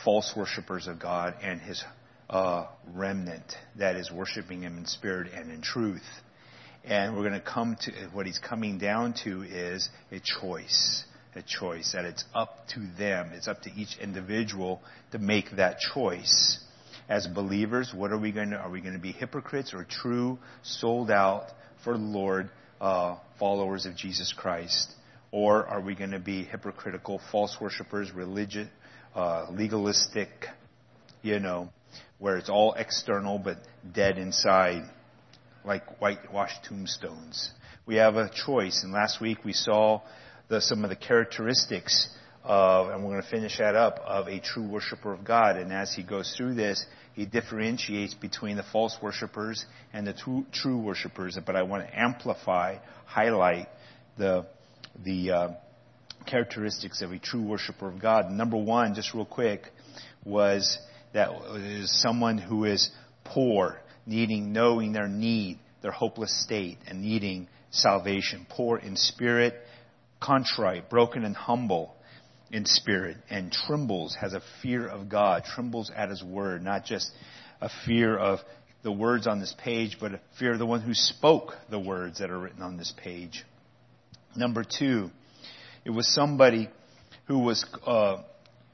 false worshipers of God and His remnant that is worshiping Him in spirit and in truth. And we're going to come to what He's coming down to is a choice, that it's up to them. It's up to each individual to make that choice. As believers, are we going to be hypocrites or true, sold out for the Lord, followers of Jesus Christ? Or are we going to be hypocritical, false worshipers, religious, legalistic, where it's all external but dead inside, like whitewashed tombstones? We have a choice. And last week we saw some of the characteristics of, and we're going to finish that up, of a true worshiper of God. And as he goes through this, he differentiates between the false worshipers and the true worshipers. But I want to highlight the characteristics of a true worshiper of God. Number one, just real quick, was someone who is poor, knowing their need, their hopeless state, and needing salvation. Poor in spirit, contrite, broken and humble in spirit, and trembles, has a fear of God, trembles at His word, not just a fear of the words on this page, but a fear of the one who spoke the words that are written on this page. Number two, it was somebody who was, let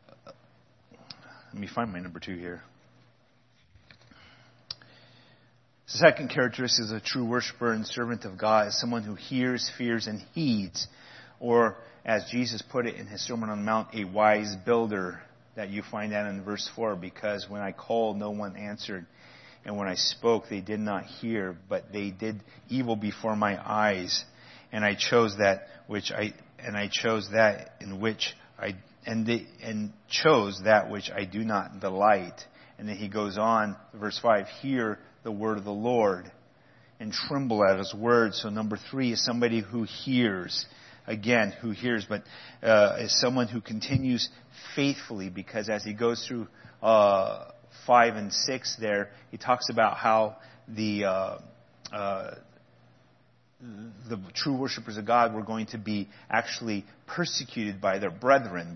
me find my number two here. The second characteristic of a true worshiper and servant of God is someone who hears, fears, and heeds. Or, as Jesus put it in His Sermon on the Mount, a wise builder, that you find that in verse 4. Because when I called, no one answered. And when I spoke, they did not hear, but they did evil before my eyes. And I chose that which I do not delight. And then he goes on, verse 5, hear the word of the Lord and tremble at His word. So number three is somebody who hears. Again, who hears, but is someone who continues faithfully, because as he goes through 5 and 6 there, he talks about how the true worshipers of God were going to be actually persecuted by their brethren.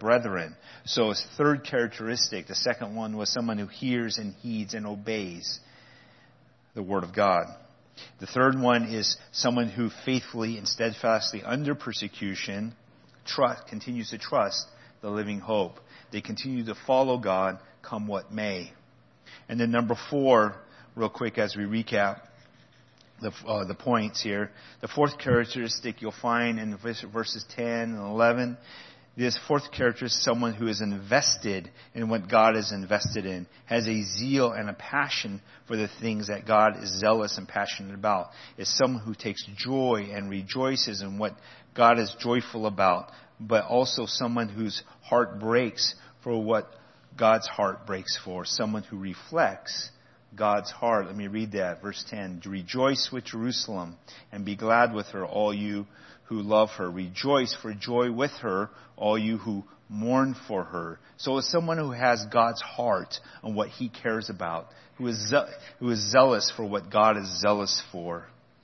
So his third characteristic, the second one, was someone who hears and heeds and obeys the word of God. The third one is someone who faithfully and steadfastly under persecution continues to trust the living hope. They continue to follow God come what may. And then number 4, real quick as we recap the points here. The fourth characteristic you'll find in verses 10 and 11. This fourth character is someone who is invested in what God is invested in, has a zeal and a passion for the things that God is zealous and passionate about. Is someone who takes joy and rejoices in what God is joyful about, but also someone whose heart breaks for what God's heart breaks for. Someone who reflects God's heart. Let me read that. Verse 10. Rejoice with Jerusalem and be glad with her, all you who love her. Rejoice for joy with her, all you who mourn for her. So it's someone who has God's heart on what He cares about, who is zealous for what God is zealous for,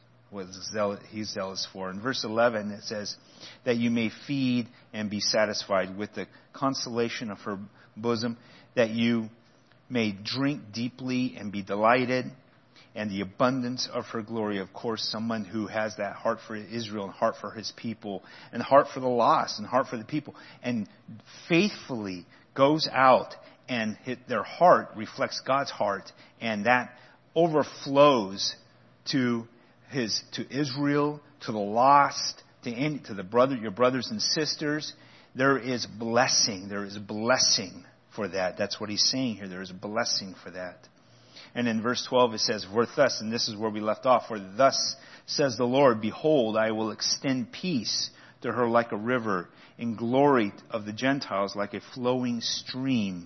He's zealous for. In verse 11 it says, that you may feed and be satisfied with the consolation of her bosom, that you may drink deeply and be delighted, and the abundance of her glory. Of course, someone who has that heart for Israel and heart for His people and heart for the lost and heart for the people, and faithfully goes out and their heart reflects God's heart, and that overflows to Israel, to the lost, to your brothers and sisters. There is blessing. There is blessing for that. That's what he's saying here. There is a blessing for that. And in verse 12 it says, for thus, and this is where we left off, for thus says the Lord, behold, I will extend peace to her like a river, and glory of the Gentiles like a flowing stream.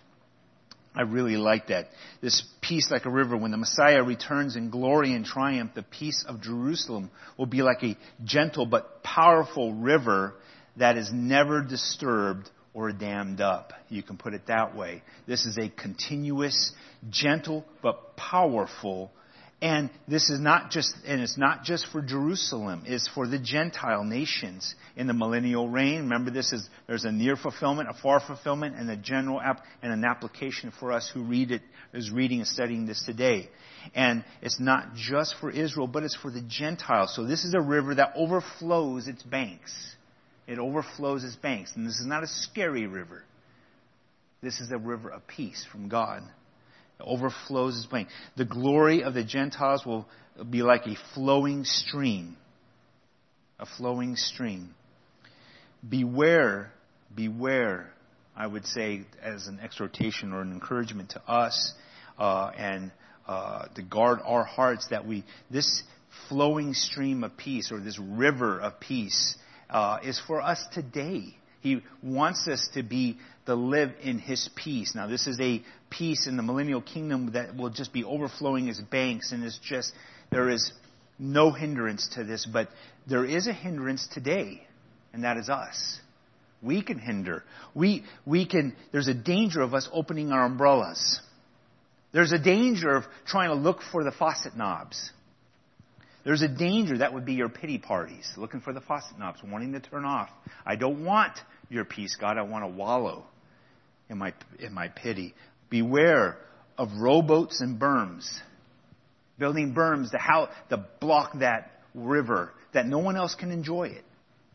I really like that. This peace like a river. When the Messiah returns in glory and triumph, the peace of Jerusalem will be like a gentle but powerful river that is never disturbed or dammed up. You can put it that way. This is a continuous, gentle, but powerful And this is not just, and it's not just for Jerusalem. It's for the Gentile nations in the millennial reign. Remember, there's a near fulfillment, a far fulfillment, and a general and an application for us who is reading and studying this today. And it's not just for Israel, but it's for the Gentiles. So this is a river that overflows its banks. It overflows its banks. And this is not a scary river. This is a river of peace from God. It overflows its banks. The glory of the Gentiles will be like a flowing stream. A flowing stream. Beware, I would say, as an exhortation or an encouragement to us, and to guard our hearts, that this flowing stream of peace, or this river of peace, is for us today. He wants us to live in His peace. Now, this is a peace in the millennial kingdom that will just be overflowing its banks, and there is no hindrance to this, but there is a hindrance today, and that is us. We can hinder. There's a danger of us opening our umbrellas. There's a danger of trying to look for the faucet knobs. There's a danger that would be your pity parties, looking for the faucet knobs, wanting to turn off. I don't want your peace, God. I want to wallow in my pity. Beware of rowboats and berms. Building berms to block that river, that no one else can enjoy it.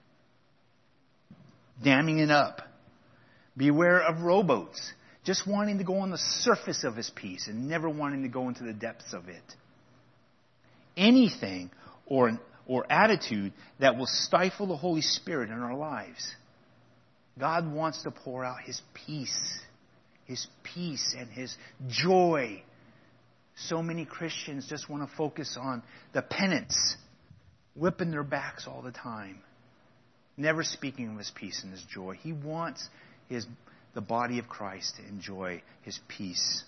Damming it up. Beware of rowboats. Just wanting to go on the surface of His peace and never wanting to go into the depths of it. Anything or attitude that will stifle the Holy Spirit in our lives. God wants to pour out His peace and His joy. So many Christians just want to focus on the penance, whipping their backs all the time, never speaking of His peace and His joy. He wants the body of Christ to enjoy His peace.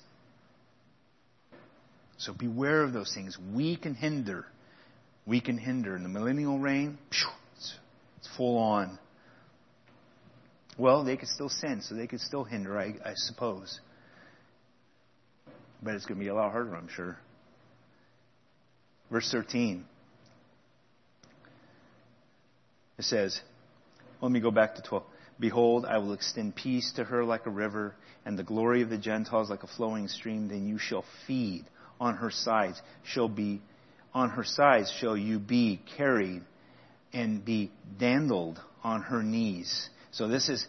So beware of those things. We can hinder. In the millennial reign, it's full on. Well, they could still sin, so they could still hinder, I suppose. But it's going to be a lot harder, I'm sure. Verse 13. It says, let me go back to 12. Behold, I will extend peace to her like a river, and the glory of the Gentiles like a flowing stream. Then you shall feed on her sides. On her sides shall you be carried, and be dandled on her knees. So this is,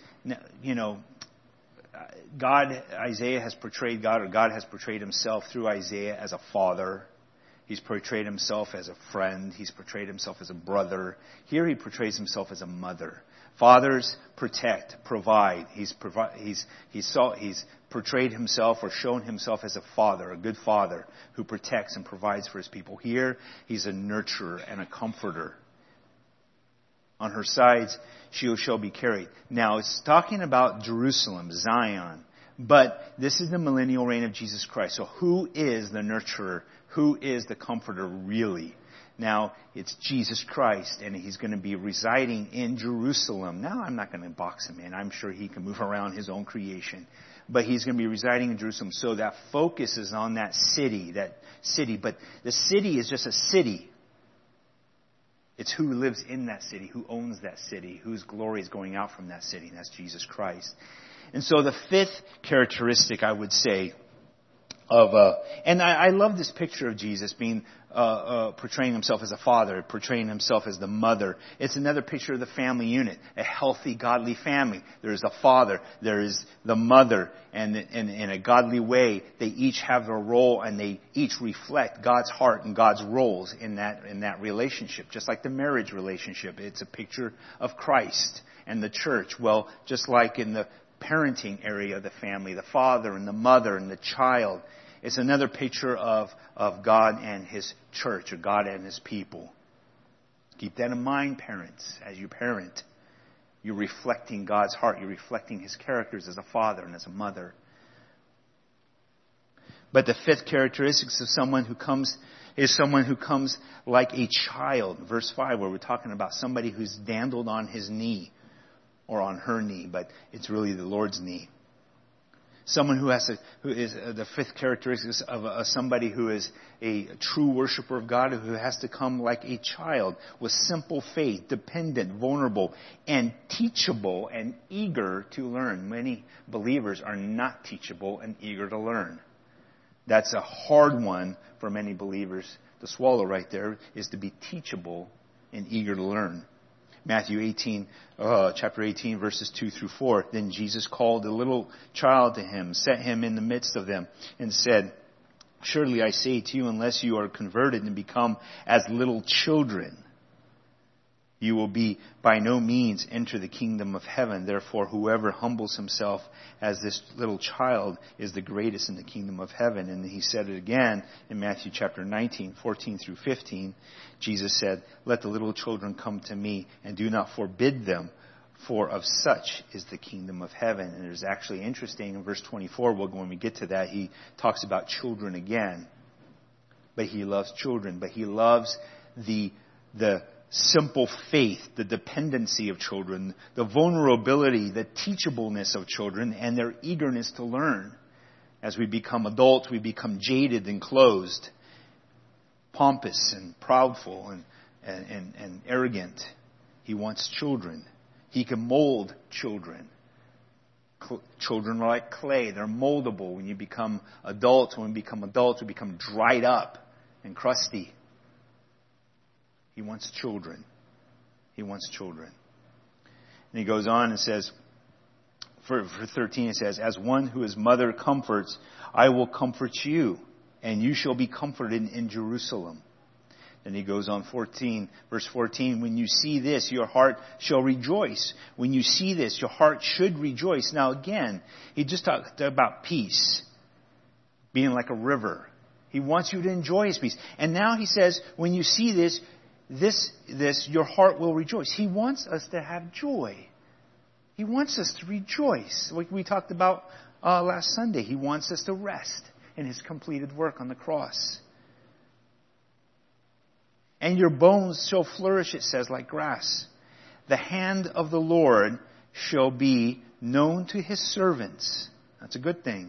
Isaiah has portrayed God, or God has portrayed Himself through Isaiah as a father. He's portrayed Himself as a friend. He's portrayed Himself as a brother. Here He portrays Himself as a mother. Fathers protect, provide. He's portrayed Himself or shown Himself as a father, a good father who protects and provides for His people. Here, He's a nurturer and a comforter. On her sides, she shall be carried. Now, it's talking about Jerusalem, Zion. But this is the millennial reign of Jesus Christ. So who is the nurturer? Who is the comforter really? Now, it's Jesus Christ, and He's going to be residing in Jerusalem. Now, I'm not going to box Him in. I'm sure He can move around His own creation. But He's going to be residing in Jerusalem. So that focus is on that city. But the city is just a city. It's who lives in that city, who owns that city, whose glory is going out from that city, and that's Jesus Christ. And so the fifth characteristic, I would say, and I love this picture of Jesus being portraying Himself as a father, portraying Himself as the mother. It's another picture of the family unit, a healthy, godly family. There is a father, there is the mother, and in a godly way, they each have their role, and they each reflect God's heart and God's roles in that relationship. Just like the marriage relationship, it's a picture of Christ and the church. Well, just like in the parenting area of the family, the father and the mother and the child. It's another picture of God and His church, or God and His people. Keep that in mind, parents. As you parent, you're reflecting God's heart. You're reflecting His characters as a father and as a mother. But the fifth characteristic of someone who comes like a child. Verse 5, where we're talking about somebody who's dandled on his knee, or on her knee, but it's really the Lord's knee. Someone who is the fifth characteristic of somebody who is a true worshiper of God, who has to come like a child with simple faith, dependent, vulnerable, and teachable and eager to learn. Many believers are not teachable and eager to learn. That's a hard one for many believers to swallow right there, is to be teachable and eager to learn. Matthew 18, chapter 18, verses 2 through 4. Then Jesus called a little child to him, set him in the midst of them, and said, surely I say to you, unless you are converted and become as little children, you will be by no means enter the kingdom of heaven. Therefore, whoever humbles himself as this little child is the greatest in the kingdom of heaven. And he said it again in Matthew chapter 19, 14 through 15. Jesus said, let the little children come to me, and do not forbid them, for of such is the kingdom of heaven. And it is actually interesting in verse 24, when we get to that, he talks about children again. But he loves children, but he loves the simple faith, the dependency of children, the vulnerability, the teachableness of children, and their eagerness to learn. As we become adults, we become jaded and closed, pompous and proudful and arrogant. He wants children. He can mold children. Children are like clay. They're moldable. When we become adults, we become dried up and crusty. He wants children. He wants children. And he goes on and says, for 13 it says, as one who his mother comforts, I will comfort you, and you shall be comforted in Jerusalem. Then he goes on verse 14, when you see this, your heart shall rejoice. When you see this, your heart should rejoice. Now again, he just talked about peace, being like a river. He wants you to enjoy his peace. And now he says, when you see this, your heart will rejoice. He wants us to have joy. He wants us to rejoice. Like we talked about last Sunday, he wants us to rest in his completed work on the cross. And your bones shall flourish, it says, like grass. The hand of the Lord shall be known to his servants. That's a good thing.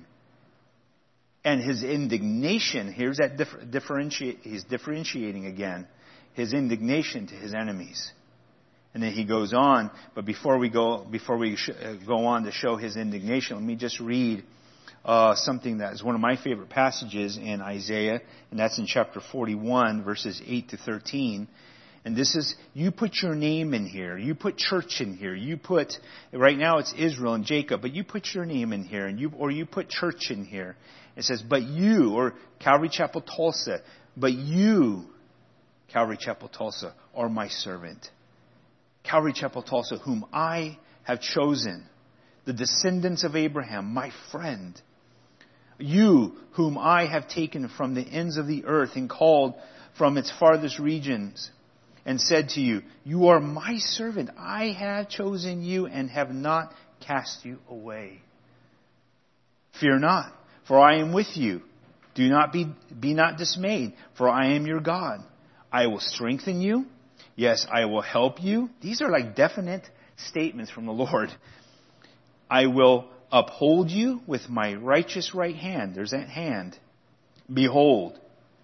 And his indignation, here's that he's differentiating again. His indignation to his enemies. And then he goes on, but before we go on to show his indignation, let me just read something that is one of my favorite passages in Isaiah, and that's in chapter 41, verses 8 to 13. And this is, you put your name in here, you put church in here, right now it's Israel and Jacob, but you put your name in here, and you put church in here. It says, but you, or Calvary Chapel Tulsa, but you, Calvary Chapel Tulsa, are my servant. Calvary Chapel Tulsa, whom I have chosen, the descendants of Abraham, my friend. You, whom I have taken from the ends of the earth and called from its farthest regions, and said to you, you are my servant. I have chosen you and have not cast you away. Fear not, for I am with you. Do not be not dismayed, for I am your God. I will strengthen you. Yes, I will help you. These are like definite statements from the Lord. I will uphold you with my righteous right hand. There's that hand. Behold,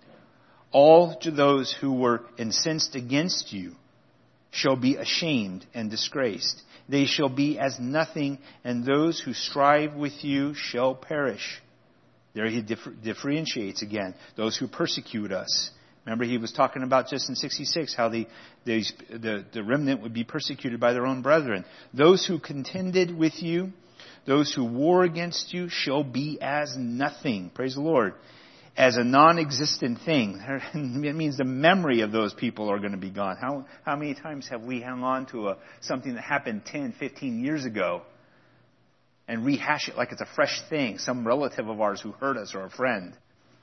all to those who were incensed against you shall be ashamed and disgraced. They shall be as nothing, and those who strive with you shall perish. There he differentiates again. Those who persecute us. Remember, he was talking about just in 66 how the remnant would be persecuted by their own brethren. Those who contended with you, those who war against you, shall be as nothing. Praise the Lord. As a non-existent thing. It means the memory of those people are going to be gone. How many times have we hung on to something that happened 10, 15 years ago and rehash it like it's a fresh thing, some relative of ours who hurt us or a friend?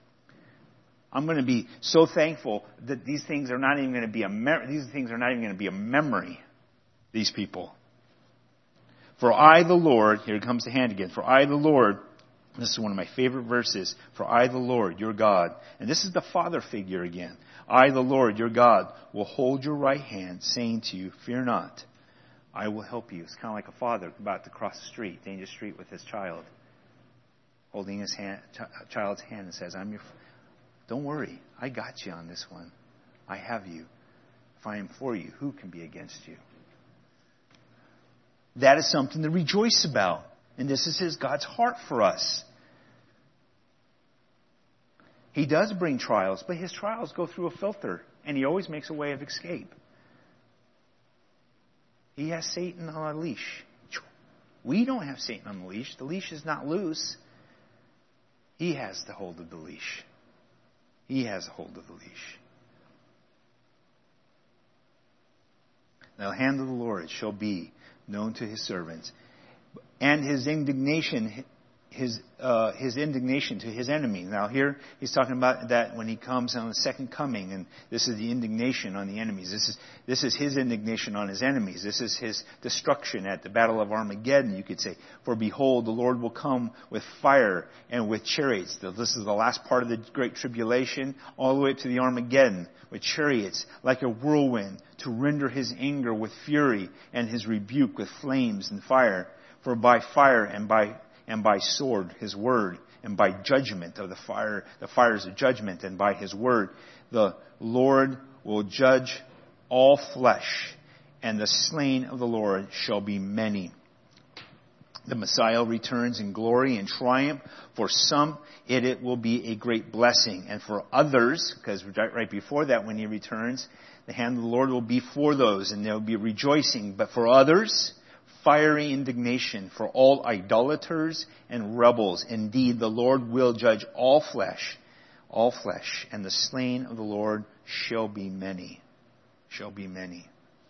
I'm going to be so thankful that these things are not even going to be a memory. These people. For I, the Lord, here comes the hand again. For I, the Lord, this is one of my favorite verses. For I, the Lord, your God, and this is the father figure again. I, the Lord, your God, will hold your right hand, saying to you, fear not. I will help you. It's kind of like a father about to cross the street, dangerous street with his child. holding his child's hand and says, don't worry, I got you on this one. I have you. If I am for you, who can be against you? That is something to rejoice about. And this is God's heart for us. He does bring trials, but his trials go through a filter, and he always makes a way of escape. He has Satan on a leash. We don't have Satan on the leash. The leash is not loose. He has the hold of the leash. He has a hold of the leash. Now the hand of the Lord shall be known to his servants, and his indignation to his enemies. Now here he's talking about that when he comes on the second coming, and this is the indignation on the enemies. This is his indignation on his enemies. This is his destruction at the battle of Armageddon, you could say. For behold, the Lord will come with fire and with chariots. This is the last part of the great tribulation, all the way up to the Armageddon, with chariots like a whirlwind, to render his anger with fury and his rebuke with flames and fire. For by fire and by sword, his word, and by judgment of the fires of judgment, and by his word, the Lord will judge all flesh, and the slain of the Lord shall be many. The Messiah returns in glory and triumph. For some, it will be a great blessing. And for others, because right before that when he returns, the hand of the Lord will be for those, and they'll be rejoicing. But for others, fiery indignation for all idolaters and rebels. Indeed, the Lord will judge all flesh, and the slain of the Lord shall be many. Shall be many.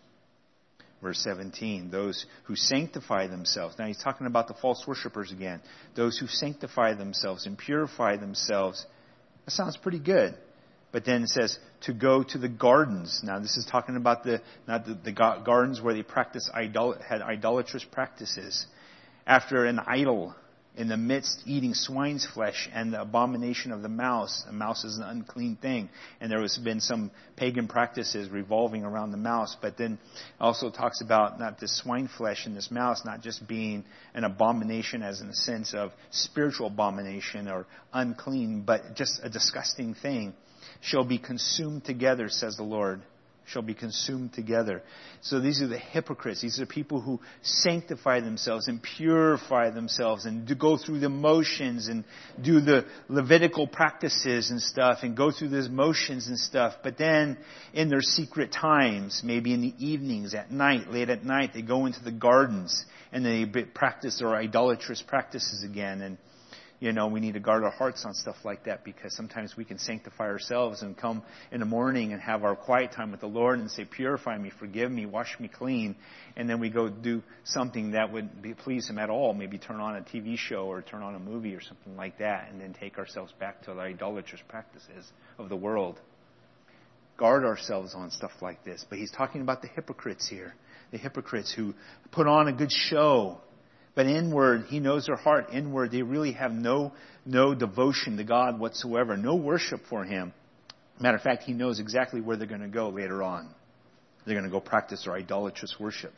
Verse 17, those who sanctify themselves. Now he's talking about the false worshipers again. Those who sanctify themselves and purify themselves. That sounds pretty good. But then it says to go to the gardens. Now this is talking about the gardens where they had idolatrous practices. After an idol in the midst eating swine's flesh and the abomination of the mouse. A mouse is an unclean thing. And there has been some pagan practices revolving around the mouse. But then also talks about not this swine flesh and this mouse not just being an abomination as in the sense of spiritual abomination or unclean, but just a disgusting thing. Shall be consumed together, says the Lord. Shall be consumed together. So these are the hypocrites. These are people who sanctify themselves and purify themselves and go through the motions and do the Levitical practices and stuff and go through those motions and stuff. But then in their secret times, maybe in the evenings, at night, late at night, they go into the gardens and they practice their idolatrous practices again. And you know, we need to guard our hearts on stuff like that because sometimes we can sanctify ourselves and come in the morning and have our quiet time with the Lord and say, purify me, forgive me, wash me clean. And then we go do something that wouldn't please Him at all. Maybe turn on a TV show or turn on a movie or something like that and then take ourselves back to the idolatrous practices of the world. Guard ourselves on stuff like this. But He's talking about the hypocrites here. The hypocrites who put on a good show. But inward, He knows their heart. Inward, they really have no devotion to God whatsoever. No worship for Him. Matter of fact, He knows exactly where they're going to go later on. They're going to go practice their idolatrous worship.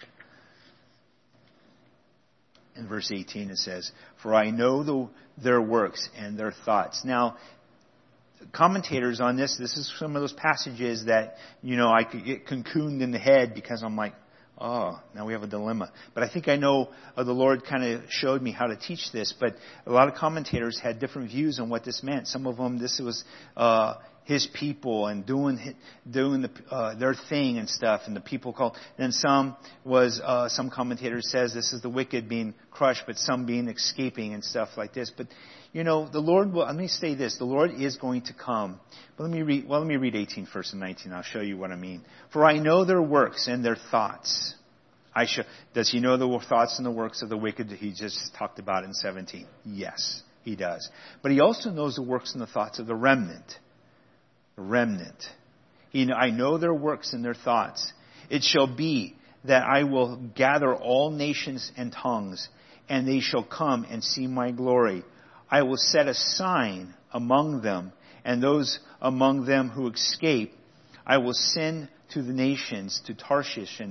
In verse 18 it says, for I know their works and their thoughts. Now, commentators on this is some of those passages that, you know, I could get cocooned in the head because I'm like, oh, now we have a dilemma. But I think I know the Lord kind of showed me how to teach this. But a lot of commentators had different views on what this meant. Some of them, this was His people and doing their thing and stuff, and the people called. Then some commentators says this is the wicked being crushed, but some being escaping and stuff like this. But you know, the Lord will. Let me say this: the Lord is going to come. But let me read 18 first and 19. I'll show you what I mean. For I know their works and their thoughts. Does He know the thoughts and the works of the wicked that He just talked about in 17? Yes, He does. But He also knows the works and the thoughts of the remnant. The remnant. I know their works and their thoughts. It shall be that I will gather all nations and tongues, and they shall come and see my glory. I will set a sign among them, and those among them who escape, I will send to the nations, to Tarshish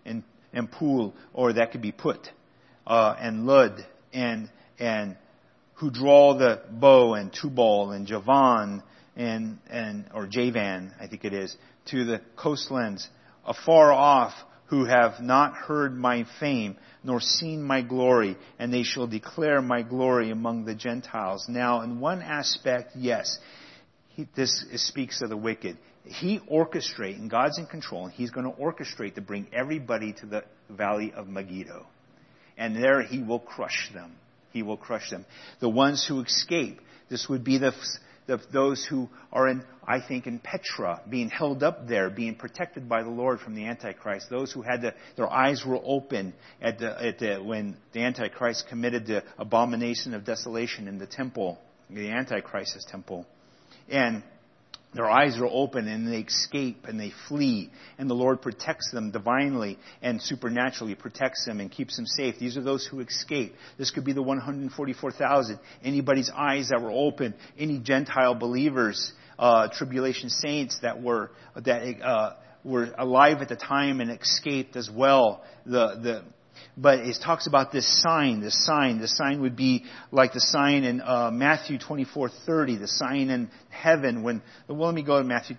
and Pool, or that could be Put, and Lud, and who draw the bow, and Tubal and Javan or Javan, I think it is, to the coastlands afar off, who have not heard my fame, nor seen my glory, and they shall declare my glory among the Gentiles. Now, in one aspect, yes, this speaks of the wicked. He orchestrates, and God's in control, and He's going to orchestrate to bring everybody to the valley of Megiddo. And there He will crush them. He will crush them. The ones who escape, this would be those who are in Petra, being held up there, being protected by the Lord from the Antichrist. Those who had their eyes were open when the Antichrist committed the abomination of desolation in the temple, the Antichrist's temple. And their eyes are open and they escape and they flee. And the Lord protects them divinely and supernaturally protects them and keeps them safe. These are those who escape. This could be the 144,000. Anybody's eyes that were open. Any Gentile believers, tribulation saints that were alive at the time and escaped as well. But it talks about this sign. The sign would be like the sign in Matthew 24:30, the sign in heaven. Let me go to Matthew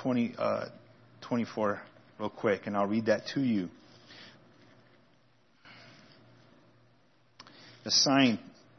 24 real quick, and I'll read that to you. The sign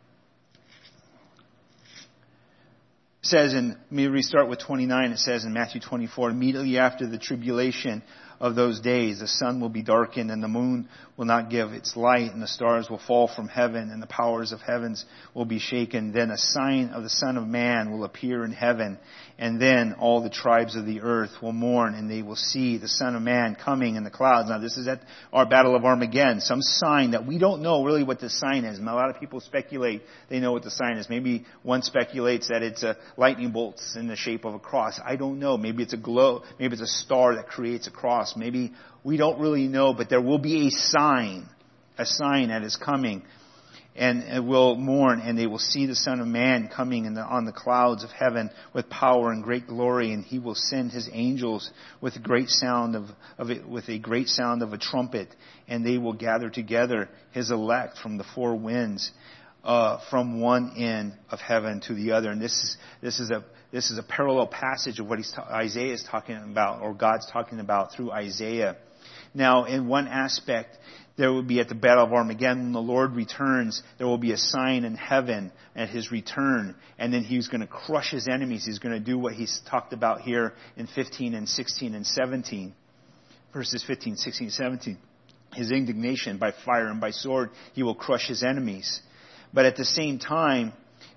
says let me restart with 29. It says in Matthew 24, immediately after the tribulation of those days, the sun will be darkened, and the moon will not give its light, and the stars will fall from heaven, and the powers of heavens will be shaken. Then a sign of the Son of Man will appear in heaven, and then all the tribes of the earth will mourn, and they will see the Son of Man coming in the clouds. Now, this is at our Battle of Armageddon, some sign that we don't know really what the sign is. And a lot of people speculate they know what the sign is. Maybe one speculates that it's a lightning bolts in the shape of a cross. I don't know. Maybe it's a glow. Maybe it's a star that creates a cross. Maybe we don't really know, but there will be a sign that is coming, and it will mourn, and they will see the Son of Man coming on the clouds of heaven with power and great glory, and He will send His angels with a great sound of a trumpet, and they will gather together His elect from the four winds, from one end of heaven to the other. And this is a parallel passage of what Isaiah is talking about, or God's talking about through Isaiah. Now, in one aspect, there will be at the Battle of Armageddon, when the Lord returns, there will be a sign in heaven at His return, and then He's going to crush His enemies. He's going to do what He's talked about here in 15 and 16 and 17. Verses 15, 16, 17. His indignation by fire and by sword, He will crush His enemies. But at the same time,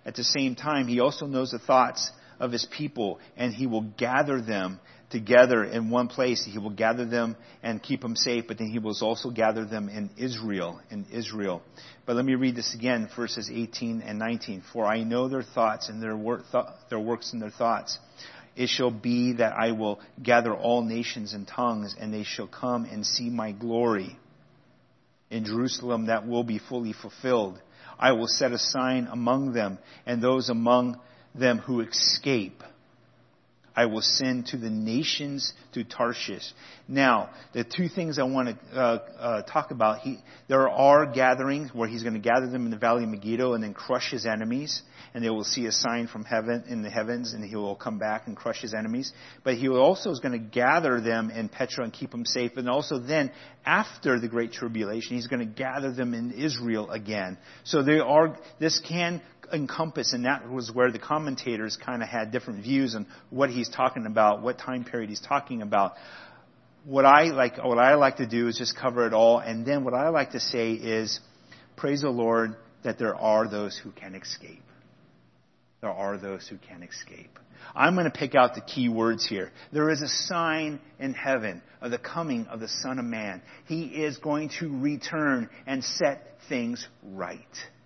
He also knows the thoughts of His people, and He will gather them together in one place. He will gather them and keep them safe, but then He will also gather them in Israel. But let me read this again, verses 18 and 19. For I know their thoughts and their works and their thoughts. It shall be that I will gather all nations and tongues, and they shall come and see my glory. In Jerusalem that will be fully fulfilled. I will set a sign among them, and those among them who escape I will send to the nations, to Tarshish. Now, the two things I want to talk about, there are gatherings where He's going to gather them in the valley of Megiddo and then crush His enemies, and they will see a sign from heaven in the heavens, and He will come back and crush His enemies. But He also is going to gather them in Petra and keep them safe, and also then after the Great Tribulation, He's going to gather them in Israel again. So this can encompass, and that was where the commentators kind of had different views on what He's talking about, what time period He's talking about. What I like to do is just cover it all, and then what I like to say is, praise the Lord that there are those who can escape. There are those who can escape. I'm going to pick out the key words here. There is a sign in heaven of the coming of the Son of Man. He is going to return and set things right.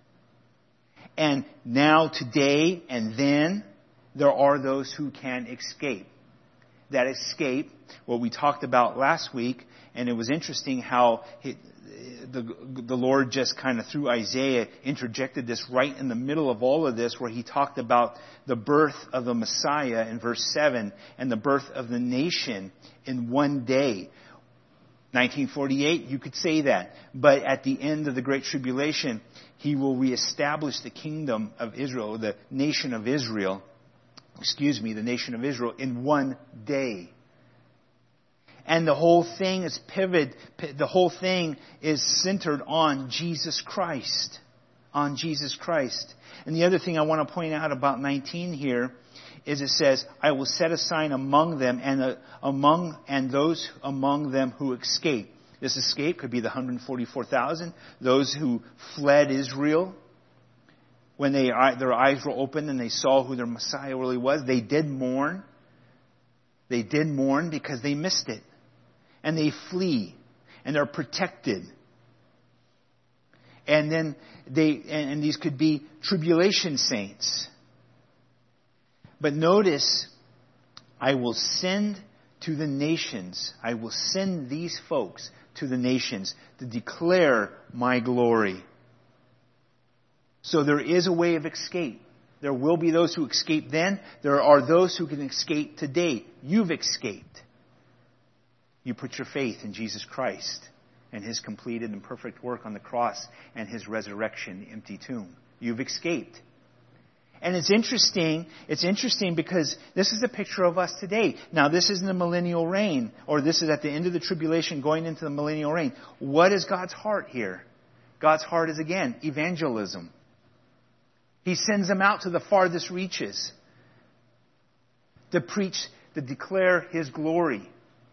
And now, today, and then, there are those who can escape. That escape, what we talked about last week, and it was interesting how the Lord just kind of through Isaiah interjected this right in the middle of all of this, where He talked about the birth of the Messiah in verse 7 and the birth of the nation in one day. 1948, you could say that. But at the end of the Great Tribulation, He will reestablish the kingdom of Israel, the nation of Israel, the nation of Israel in one day. And the whole thing is the whole thing is centered on Jesus Christ. On Jesus Christ. And the other thing I want to point out about 19 here is it says, I will set a sign among them and those among them who escape. This escape could be the 144,000, those who fled Israel when their eyes were opened and they saw who their Messiah really was. They did mourn. They did mourn because they missed it. And they flee. And they're protected. And then and these could be tribulation saints. But notice, I will send to the nations. I will send these folks to the nations to declare my glory. So there is a way of escape. There will be those who escape then. There are those who can escape today. You've escaped. You put your faith in Jesus Christ and His completed and perfect work on the cross and His resurrection, the empty tomb. You've escaped. And it's interesting because this is a picture of us today. Now, this isn't the millennial reign, or this is at the end of the tribulation going into the millennial reign. What is God's heart here? God's heart is, again, evangelism. He sends them out to the farthest reaches to preach, to declare His glory.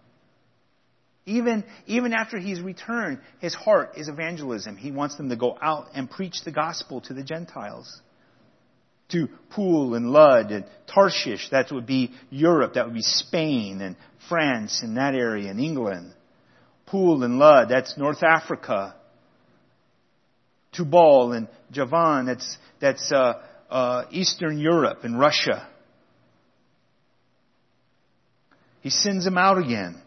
Even after He's returned, His heart is evangelism. He wants them to go out and preach the gospel to the Gentiles. To Pool and Lud and Tarshish, that would be Europe, that would be Spain and France and that area and England. Pool and Lud, that's North Africa. Tubal and Javan, that's Eastern Europe and Russia. He sends them out again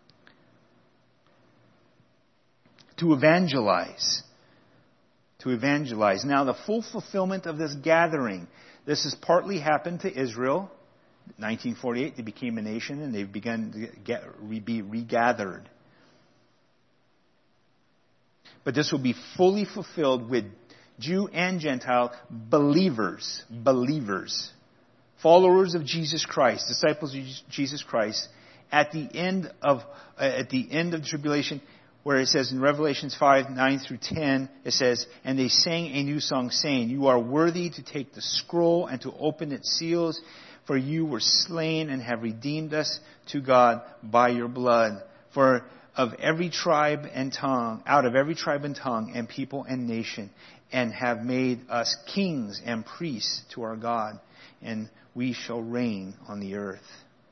to evangelize. To evangelize. Now, the full fulfillment of this gathering, this has partly happened to Israel. 1948, they became a nation and they've begun to be regathered. But this will be fully fulfilled with Jew and Gentile believers, followers of Jesus Christ, disciples of Jesus Christ, at the end of the tribulation. Where it says in Revelations 5, 9 through 10, it says, and they sang a new song saying, you are worthy to take the scroll and to open its seals, for you were slain and have redeemed us to God by your blood. For of every tribe and tongue, out of every tribe and tongue and people and nation, and have made us kings and priests to our God, and we shall reign on the earth.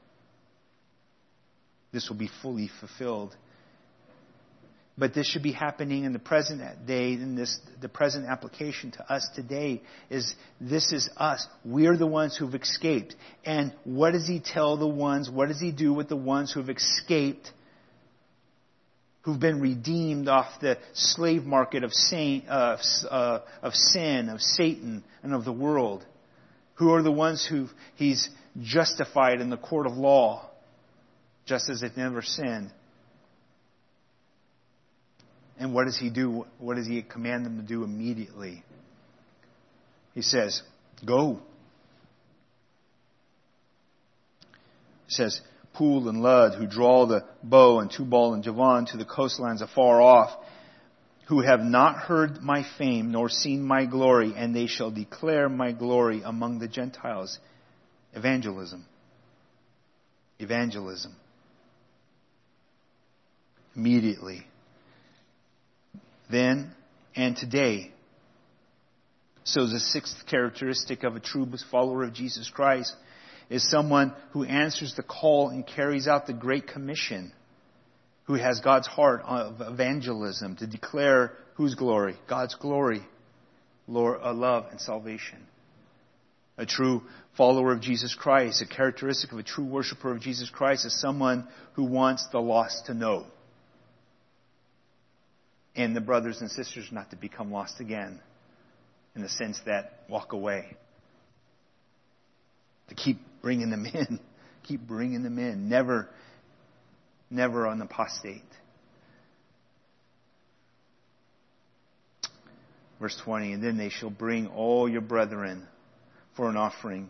This will be fully fulfilled. But this should be happening in the present day, and the present application to us today is, this is us. We're the ones who've escaped. And what does He tell the ones, what does He do with the ones who've escaped, who've been redeemed off the slave market of sin, of Satan, and of the world? Who are the ones who He's justified in the court of law, just as they've never sinned? And what does He do? What does He command them to do immediately? He says, go. He says, Pool and Lud, who draw the bow, and Tubal and Javan to the coastlands afar off, who have not heard my fame nor seen my glory, and they shall declare my glory among the Gentiles. Evangelism. Immediately. Then and today. So the sixth characteristic of a true follower of Jesus Christ is someone who answers the call and carries out the Great Commission, who has God's heart of evangelism to declare whose glory? God's glory, love and salvation. A true follower of Jesus Christ, a characteristic of a true worshiper of Jesus Christ, is someone who wants the lost to know. And the brothers and sisters not to become lost again, in the sense that walk away. To keep bringing them in. Never an apostate. Verse 20, and then they shall bring all your brethren for an offering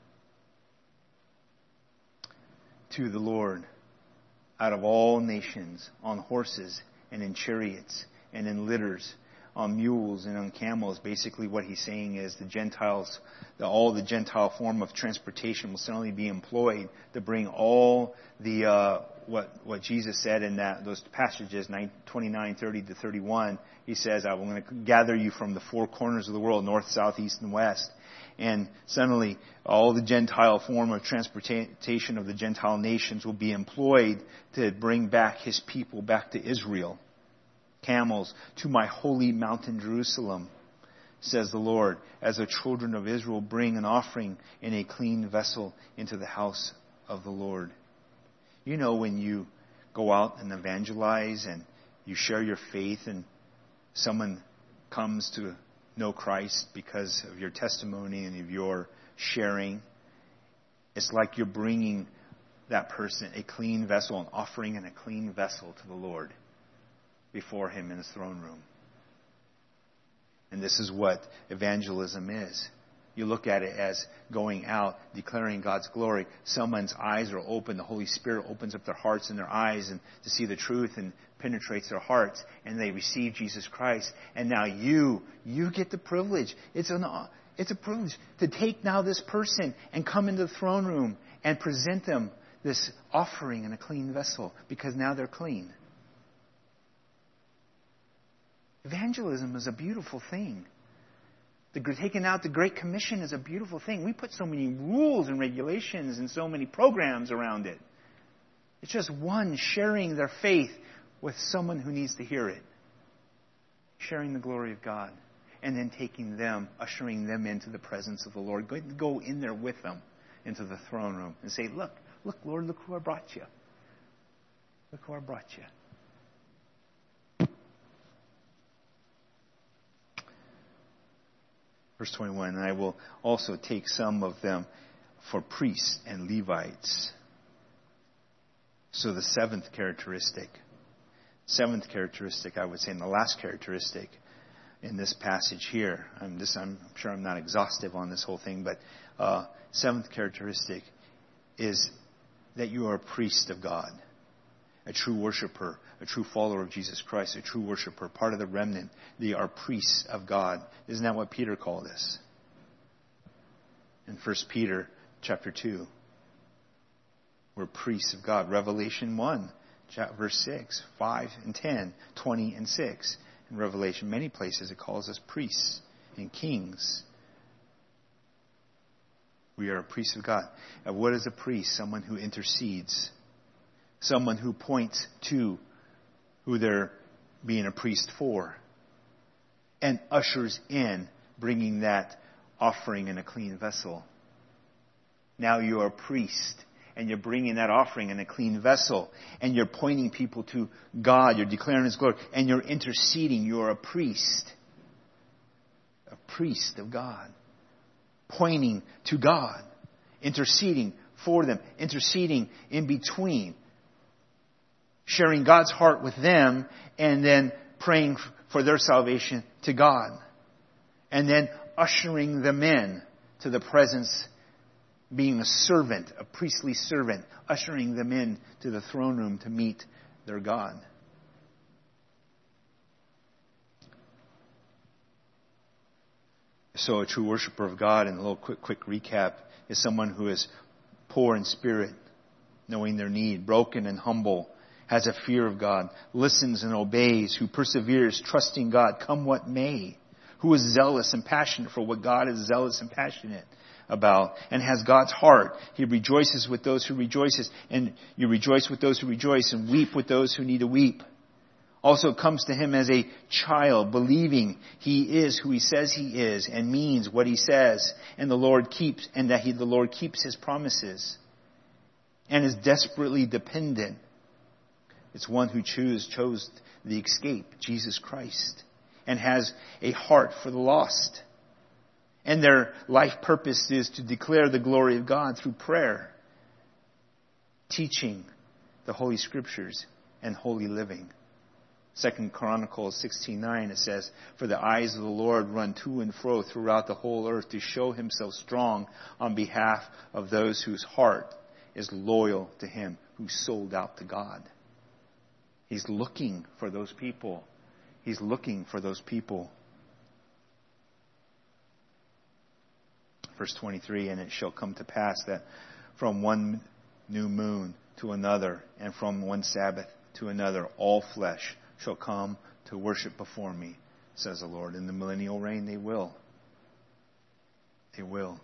to the Lord out of all nations, on horses and in chariots and in litters, on mules and on camels. Basically what he's saying is the Gentiles, all the Gentile form of transportation will certainly be employed to bring all the what Jesus said in those passages, 29, 30 to 31. He says, I'm going to gather you from the four corners of the world, north, south, east, and west. And suddenly, all the Gentile form of transportation of the Gentile nations will be employed to bring back His people back to Israel. Camels to my holy mountain Jerusalem, says the Lord, as the children of Israel bring an offering in a clean vessel into the house of the Lord. You know, when you go out and evangelize and you share your faith and someone comes to know Christ because of your testimony and of your sharing, it's like you're bringing that person a clean vessel, an offering in a clean vessel to the Lord before Him in His throne room. And this is what evangelism is. You look at it as going out, declaring God's glory. Someone's eyes are open. The Holy Spirit opens up their hearts and their eyes and to see the truth and penetrates their hearts. And they receive Jesus Christ. And now you get the privilege. It's a privilege to take now this person and come into the throne room and present them this offering in a clean vessel because now they're clean. Evangelism is a beautiful thing. Taking out the Great Commission is a beautiful thing. We put so many rules and regulations and so many programs around it. It's just one sharing their faith with someone who needs to hear it. Sharing the glory of God. And then taking them, ushering them into the presence of the Lord. Go in there with them into the throne room and say, look, Lord, look who I brought you. Look who I brought you. Verse 21, and I will also take some of them for priests and Levites. So the seventh characteristic, I would say, and the last characteristic in this passage here, I'm sure I'm not exhaustive on this whole thing, but seventh characteristic is that you are a priest of God, a true worshiper, a true follower of Jesus Christ, a true worshiper, part of the remnant. They are priests of God. Isn't that what Peter called us? In 1 Peter chapter 2. We're priests of God. Revelation 1, verse 6, 5 and 10, 20 and 6. In Revelation, many places it calls us priests and kings. We are a priest of God. And what is a priest? Someone who intercedes. Someone who points to who they're being a priest for. And ushers in bringing that offering in a clean vessel. Now you are a priest. And you're bringing that offering in a clean vessel. And you're pointing people to God. You're declaring His glory. And you're interceding. You're a priest. A priest of God. Pointing to God. Interceding for them. Interceding in between. Sharing God's heart with them. And then praying for their salvation to God. And then ushering them in to the presence, being a servant, a priestly servant, ushering them in to the throne room to meet their God. So a true worshiper of God, and a little quick recap, is someone who is poor in spirit, knowing their need, broken and humble, has a fear of God, listens and obeys, who perseveres, trusting God, come what may, who is zealous and passionate for what God is zealous and passionate about, and has God's heart. He rejoices with those who rejoices, and you rejoice with those who rejoice, and weep with those who need to weep. Also comes to Him as a child, believing He is who He says He is, and means what He says, and the Lord keeps His promises, and is desperately dependent. It's one who chose the escape, Jesus Christ, and has a heart for the lost. And their life purpose is to declare the glory of God through prayer, teaching the Holy Scriptures, and holy living. 2 Chronicles 16:9, it says, "For the eyes of the Lord run to and fro throughout the whole earth to show himself strong on behalf of those whose heart is loyal to him, who sold out to God." He's looking for those people. He's looking for those people. Verse 23, "And it shall come to pass that from one new moon to another, and from one Sabbath to another, all flesh shall come to worship before me, says the Lord." In the millennial reign, they will. They will.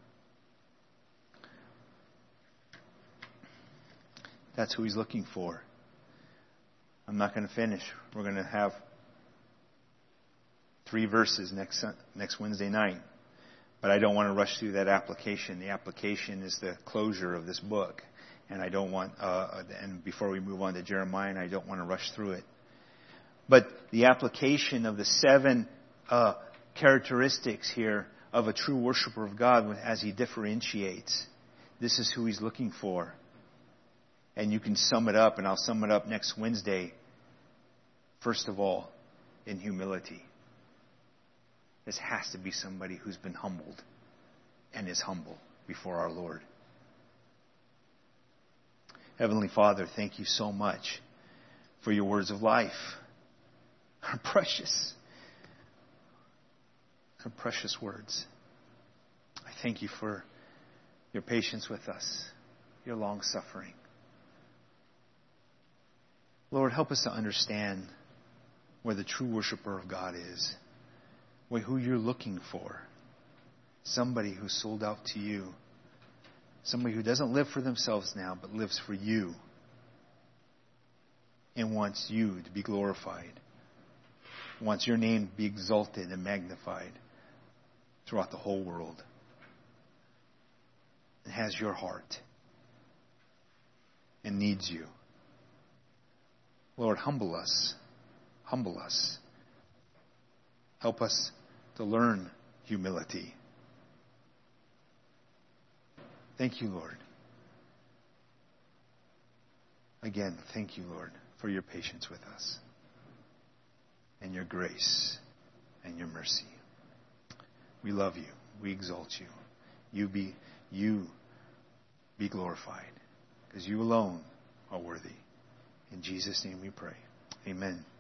That's who he's looking for. I'm not going to finish. We're going to have 3 verses next Wednesday night. But I don't want to rush through that application. The application is the closure of this book. And I don't want, and before we move on to Jeremiah, I don't want to rush through it. But the application of the 7 characteristics here of a true worshiper of God as he differentiates, this is who he's looking for. And you can sum it up, and I'll sum it up next Wednesday. First of all, in humility. This has to be somebody who's been humbled and is humble before our Lord. Heavenly Father, thank you so much for your words of life. Our precious words. I thank you for your patience with us, your long suffering. Lord, help us to understand where the true worshiper of God is, who you're looking for. Somebody who sold out to you. Somebody who doesn't live for themselves now, but lives for you and wants you to be glorified. Wants your name to be exalted and magnified throughout the whole world. And has your heart and needs you. Lord, humble us. Humble us. Help us to learn humility. Thank you, Lord. Again, thank you, Lord, for your patience with us and your grace and your mercy. We love you. We exalt you. You be glorified, because you alone are worthy. In Jesus' name we pray. Amen.